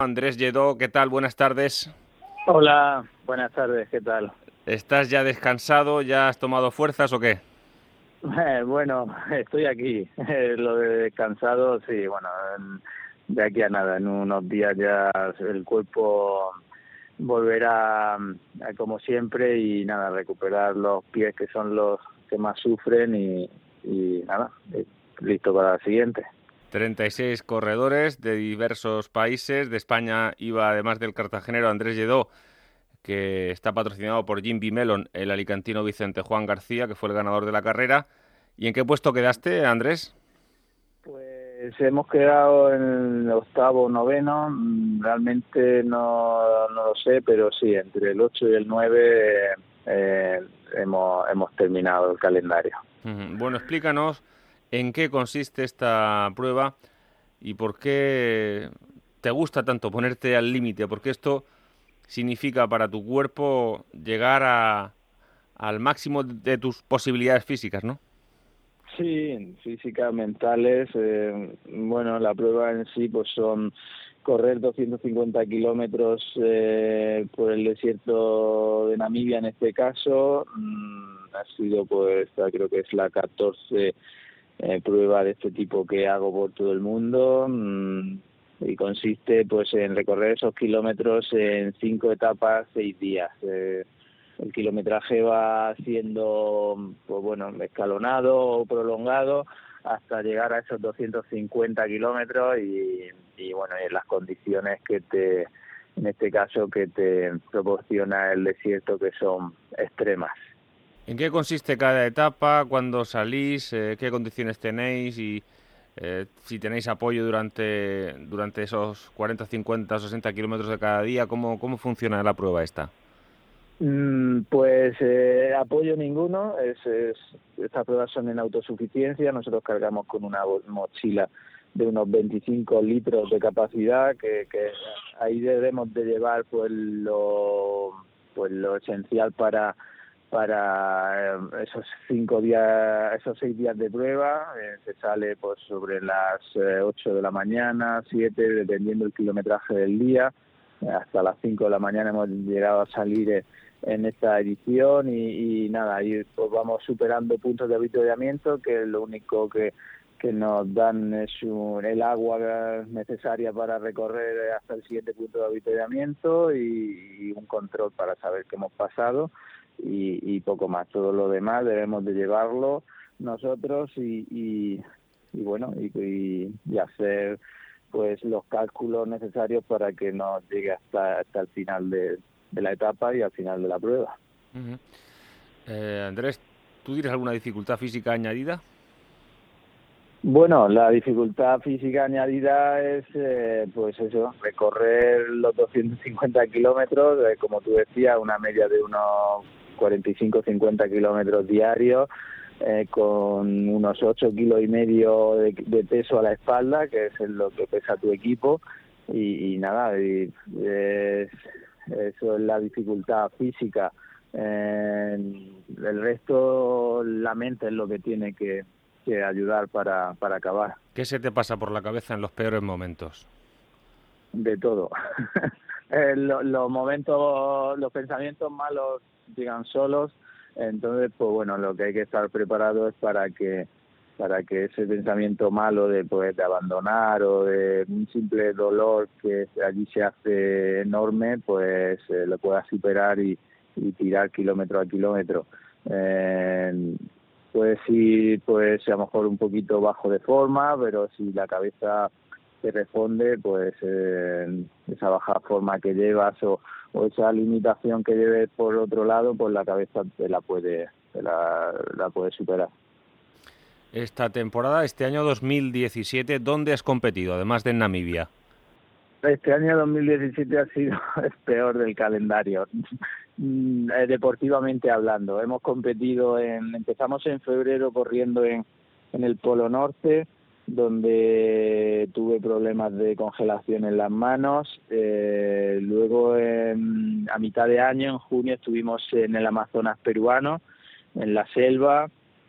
Andrés Lledó, ¿qué tal? Buenas tardes. Hola, buenas tardes, ¿qué tal? ¿Estás ya descansado? ¿Ya has tomado fuerzas o qué? Bueno, estoy aquí. Lo de descansado, sí, bueno, de aquí a nada, en unos días ya el cuerpo volverá como siempre y nada, recuperar los pies que son los que más sufren y nada, listo para la siguiente. 36 corredores de diversos países. De España iba, además del cartagenero Andrés Lledó, que está patrocinado por Jim B. Mellon, el alicantino Vicente Juan García, que fue el ganador de la carrera. ¿Y en qué puesto quedaste, Andrés? Pues hemos quedado en el octavo, noveno, realmente no lo sé, pero sí, entre el 8 y el 9 hemos terminado el calendario. Bueno, explícanos en qué consiste esta prueba y por qué te gusta tanto ponerte al límite, porque esto significa para tu cuerpo llegar al máximo de tus posibilidades físicas, ¿no? Sí, físicas, mentales, bueno, la prueba en sí pues son correr 250 kilómetros por el desierto de Namibia en este caso. Ha sido pues, creo que es la 14 prueba de este tipo que hago por todo el mundo, y consiste pues en recorrer esos kilómetros en 5 etapas, 6 días. El kilometraje va siendo, pues bueno, escalonado o prolongado hasta llegar a esos 250 kilómetros y bueno, en las condiciones en este caso, que te proporciona el desierto, que son extremas. ¿En qué consiste cada etapa? ¿Cuándo salís? ¿Qué condiciones tenéis? Y si tenéis apoyo durante esos 40, 50, 60 kilómetros de cada día. ¿Cómo funciona la prueba esta? Pues apoyo ninguno. Estas pruebas son en autosuficiencia. Nosotros cargamos con una mochila de unos 25 litros de capacidad, que ahí debemos de llevar pues lo esencial para esos 5 días, esos 6 días de prueba. Se sale pues sobre las 8 de la mañana, 7, dependiendo del kilometraje del día. Hasta las 5 de la mañana hemos llegado a salir en esta edición y nada, ahí pues vamos superando puntos de avituallamiento, que lo único que nos dan es el agua necesaria para recorrer hasta el siguiente punto de avituallamiento y un control para saber que hemos pasado y poco más. Todo lo demás debemos de llevarlo nosotros y bueno, y hacer pues los cálculos necesarios para que nos llegue hasta el final de la etapa y al final de la prueba. Ujú. Andrés, ¿tú tienes alguna dificultad física añadida? Bueno, la dificultad física añadida es, pues eso, recorrer los 250 kilómetros, como tú decías, una media de unos 45-50 kilómetros diarios, con unos 8,5 kilos de peso a la espalda, que es lo que pesa tu equipo, y nada, eso es la dificultad física. El resto, la mente es lo que tiene que ayudar para acabar. ¿Qué se te pasa por la cabeza en los peores momentos? De todo. Los momentos, los pensamientos malos llegan solos, entonces pues bueno, lo que hay que estar preparado es para que ese pensamiento malo de abandonar o de un simple dolor que allí se hace enorme, pues lo puedas superar y tirar kilómetro a kilómetro. Puedes ir pues a lo mejor un poquito bajo de forma, pero si la cabeza te responde, pues esa baja forma que llevas o esa limitación que lleves por otro lado, pues la cabeza la puede superar. Esta temporada, este año 2017, ¿dónde has competido, además de en Namibia? Este año 2017 ha sido el peor del calendario, deportivamente hablando. Empezamos en febrero corriendo en el Polo Norte, donde tuve problemas de congelación en las manos. Luego, a mitad de año, en junio, estuvimos en el Amazonas peruano, en la selva.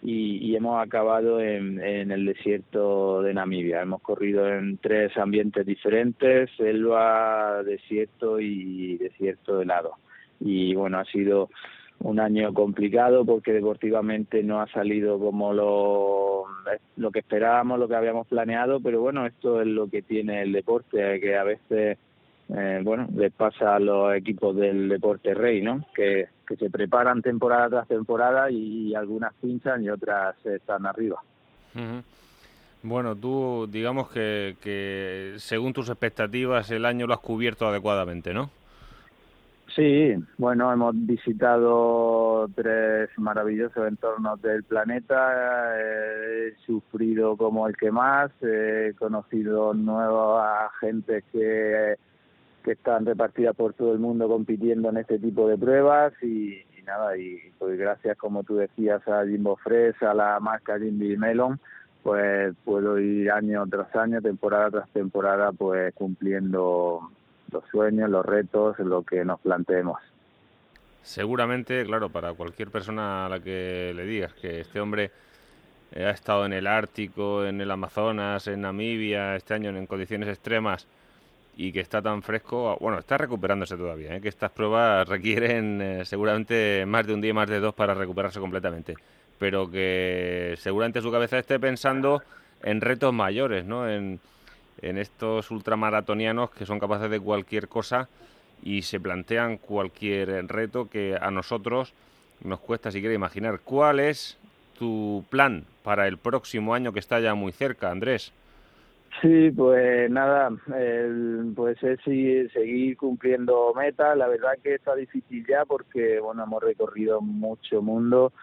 y hemos acabado en el desierto de Namibia. Hemos corrido en 3 ambientes diferentes: selva, desierto y desierto helado. Y bueno, ha sido un año complicado porque deportivamente no ha salido como lo que esperábamos, lo que habíamos planeado, pero bueno, esto es lo que tiene el deporte, que a veces les pasa a los equipos del deporte rey, ¿no? Que se preparan temporada tras temporada y algunas pinchan y otras están arriba. Ujú. Bueno, tú digamos que según tus expectativas el año lo has cubierto adecuadamente, ¿no? Sí, bueno, hemos visitado 3 maravillosos entornos del planeta, he sufrido como el que más, he conocido nuevas gentes que están repartidas por todo el mundo compitiendo en este tipo de pruebas y nada, y pues gracias, como tú decías, a Jimbo Fresh, a la marca Jimby Melon, pues puedo ir año tras año, temporada tras temporada, pues cumpliendo los sueños, los retos, lo que nos planteemos. Seguramente, claro, para cualquier persona a la que le digas que este hombre ha estado en el Ártico, en el Amazonas, en Namibia, este año en condiciones extremas y que está tan fresco, bueno, está recuperándose todavía, que estas pruebas requieren seguramente más de un día y más de 2 para recuperarse completamente, pero que seguramente su cabeza esté pensando en retos mayores, ¿no? En estos ultramaratonianos que son capaces de cualquier cosa y se plantean cualquier reto que a nosotros nos cuesta siquiera imaginar. ¿Cuál es tu plan para el próximo año que está ya muy cerca, Andrés? Sí, pues nada, pues es seguir cumpliendo metas. La verdad que está difícil ya porque, bueno, hemos recorrido mucho mundo.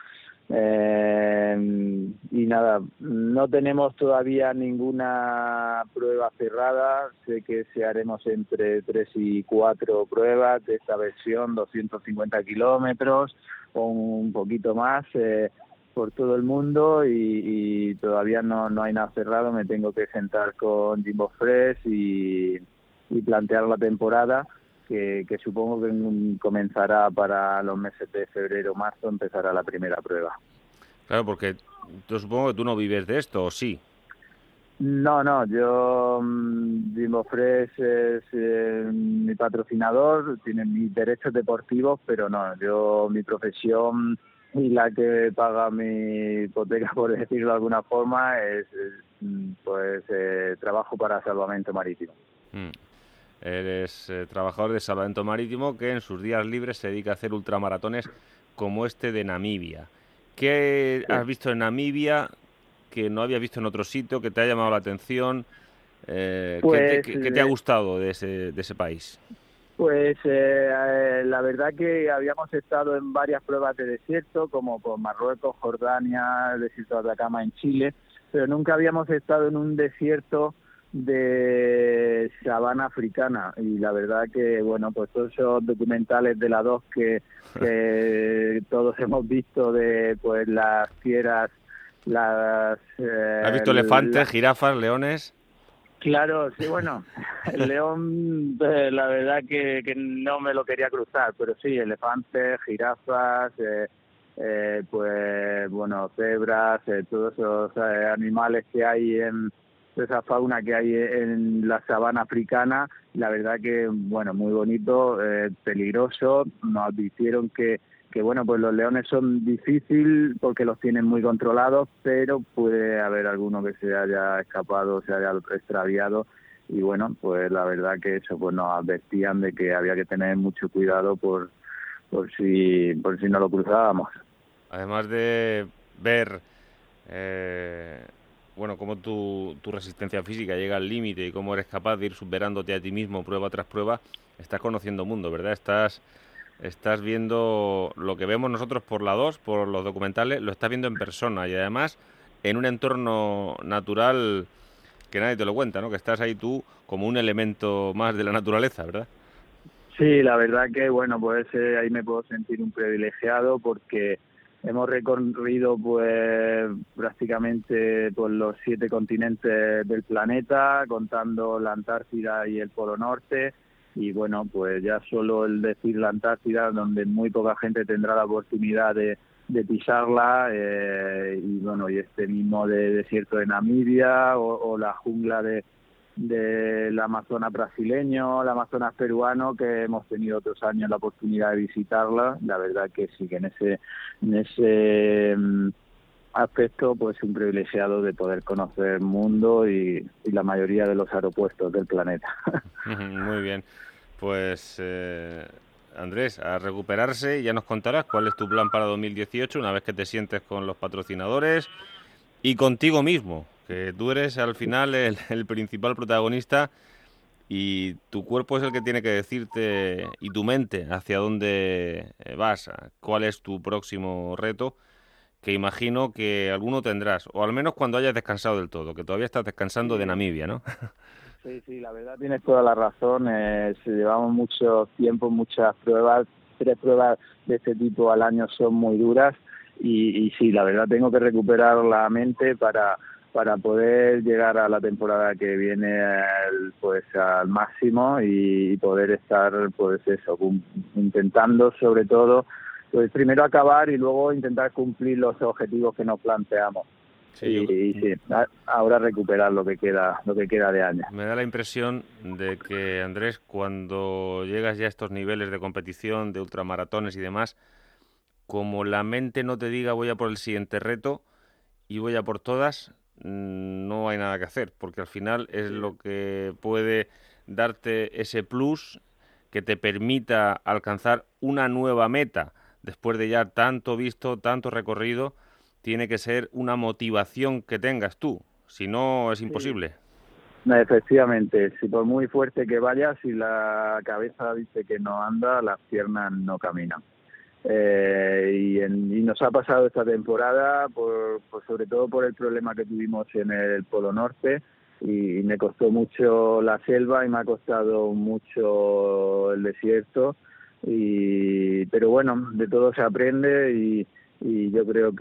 Y nada, no tenemos todavía ninguna prueba cerrada. Sé que se haremos entre 3 y 4 pruebas de esta versión, 250 kilómetros o un poquito más, por todo el mundo y todavía no hay nada cerrado. Me tengo que sentar con Jimbo Fresh y plantear la temporada. Que supongo que comenzará para los meses de febrero o marzo, empezará la primera prueba. Claro, porque yo supongo que tú no vives de esto, ¿o sí? No, yo, Jimbo Fresh es mi patrocinador, tiene mis derechos deportivos, pero no, yo mi profesión y la que paga mi hipoteca, por decirlo de alguna forma, es trabajo para Salvamento Marítimo. Mm. Eres trabajador de salvamento marítimo que en sus días libres se dedica a hacer ultramaratones como este de Namibia. ¿Qué Sí. has visto en Namibia que no habías visto en otro sitio, que te ha llamado la atención? Pues ¿Qué te ha gustado de ese país? La verdad que habíamos estado en varias pruebas de desierto, como por Marruecos, Jordania, el desierto de Atacama en Chile, pero nunca habíamos estado en un desierto de sabana africana. Y la verdad que, bueno, pues todos esos documentales de la 2 que todos hemos visto de pues las fieras, ¿Has visto elefantes, jirafas, leones? Claro, sí, bueno, el león, la verdad que no me lo quería cruzar, pero sí, elefantes, jirafas, pues bueno, cebras, todos esos animales que hay toda esa fauna que hay en la sabana africana, la verdad que, bueno, muy bonito, peligroso. Nos advirtieron que bueno, pues los leones son difíciles porque los tienen muy controlados, pero puede haber alguno que se haya escapado, se haya extraviado, y bueno, pues la verdad que eso, pues nos advertían de que había que tener mucho cuidado por si no lo cruzábamos. Además de ver, eh, bueno, cómo tu resistencia física llega al límite y cómo eres capaz de ir superándote a ti mismo prueba tras prueba, estás conociendo mundo, ¿verdad? Estás viendo lo que vemos nosotros por la 2, por los documentales, lo estás viendo en persona y además en un entorno natural que nadie te lo cuenta, ¿no? Que estás ahí tú como un elemento más de la naturaleza, ¿verdad? Sí, la verdad que, bueno, pues ahí me puedo sentir un privilegiado porque hemos recorrido pues prácticamente por los 7 continentes del planeta, contando la Antártida y el Polo Norte. Y bueno, pues ya solo el decir la Antártida, donde muy poca gente tendrá la oportunidad de pisarla, y bueno, y este mismo de desierto de Namibia o la jungla del Amazonas brasileño, el Amazonas peruano, que hemos tenido otros años la oportunidad de visitarla. La verdad que sí, que en ese aspecto, pues un privilegiado de poder conocer el mundo y la mayoría de los aeropuertos del planeta. Muy bien, pues Andrés, a recuperarse y ya nos contarás cuál es tu plan para 2018 una vez que te sientes con los patrocinadores y contigo mismo, que tú eres al final el principal protagonista y tu cuerpo es el que tiene que decirte y tu mente hacia dónde vas, cuál es tu próximo reto, que imagino que alguno tendrás, o al menos cuando hayas descansado del todo, que todavía estás descansando de Sí, Namibia, ¿no? sí, la verdad tienes toda la razón. Llevamos mucho tiempo, muchas pruebas. 3 pruebas de este tipo al año son muy duras y sí, la verdad tengo que recuperar la mente para poder llegar a la temporada que viene pues al máximo y poder estar, pues eso, intentando sobre todo, pues primero acabar y luego intentar cumplir los objetivos que nos planteamos. Sí, Y sí, ahora recuperar lo que queda de año. me da la impresión de que, Andrés, cuando llegas ya a estos niveles de competición, de ultramaratones y demás, como la mente no te diga voy a por el siguiente reto y voy a por todas, no hay nada que hacer, porque al final es Sí. lo que puede darte ese plus que te permita alcanzar una nueva meta después de ya tanto visto, tanto recorrido. Tiene que ser una motivación que tengas tú, si no es Sí, imposible. no, efectivamente, si por muy fuerte que vayas, si la cabeza dice que no anda, las piernas no caminan. Y nos ha pasado esta temporada, sobre todo por el problema que tuvimos en el Polo Norte, y me costó mucho la selva y me ha costado mucho el desierto, pero bueno, de todo se aprende y yo creo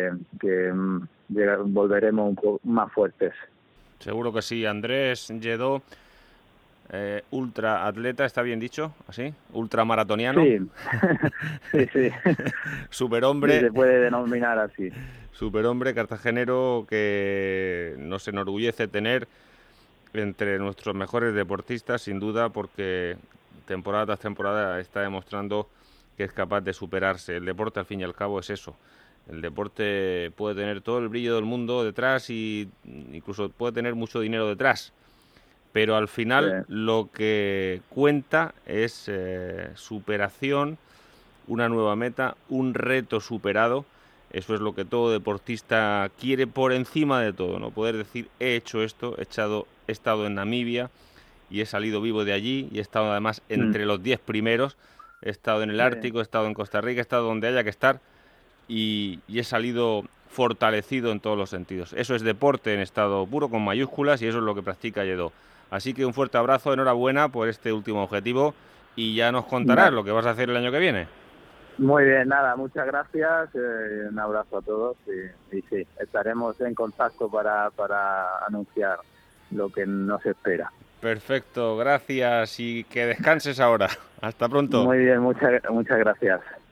que volveremos un poco más fuertes. Seguro que sí. Andrés Lledó, ultra atleta, ¿está bien dicho? ¿Así? Ultramaratoniano. Sí, sí, sí, Superhombre, se puede denominar así. superhombre cartagenero que nos enorgullece tener entre nuestros mejores deportistas, sin duda, porque temporada tras temporada está demostrando que es capaz de superarse. El deporte, al fin y al cabo, es eso. El deporte puede tener todo el brillo del mundo detrás y incluso puede tener mucho dinero detrás, pero al final Sí, lo que cuenta es superación, una nueva meta, un reto superado. Eso es lo que todo deportista quiere por encima de todo, ¿no? Poder decir, he hecho esto, he estado en Namibia y he salido vivo de allí y he estado además mm, entre los 10 primeros, he estado en el sí. Ártico, he estado en Costa Rica, he estado donde haya que estar y he salido fortalecido en todos los sentidos. Eso es deporte en estado puro, con mayúsculas, y eso es lo que practica Lledó. Así que un fuerte abrazo, enhorabuena por este último objetivo y ya nos contarás Vale. lo que vas a hacer el año que viene. Muy bien, nada, muchas gracias, un abrazo a todos y sí, estaremos en contacto para anunciar lo que nos espera. Perfecto, gracias y que descanses ahora. Hasta pronto. Muy bien, muchas gracias.